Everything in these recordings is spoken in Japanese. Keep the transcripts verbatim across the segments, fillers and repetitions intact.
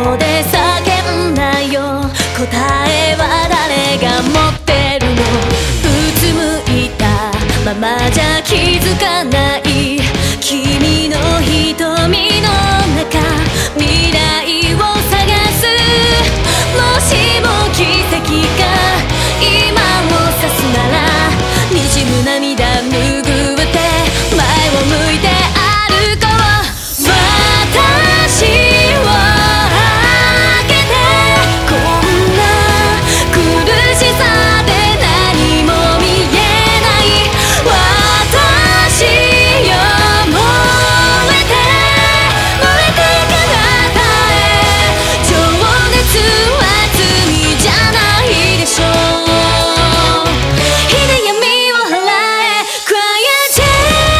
声で叫んだよ。答えは誰が持ってるの？うつむいたままじゃ気づかない君の瞳の中、未来を探す。もしも奇跡が今を指すなら、滲む涙拭って前を向いて歩こう。私を開けて、こんな苦しさで何も見えない。私よ燃えて燃えて彼方へ。情熱は罪じゃないでしょう。火で闇を払え Quiet J。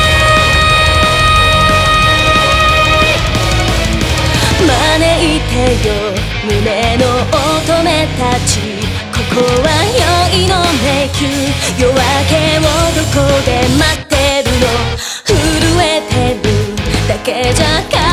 招いてよ胸の乙女たち、ここは酔いの迷宮。夜明けをどこで待ってるの？震えてるだけじゃ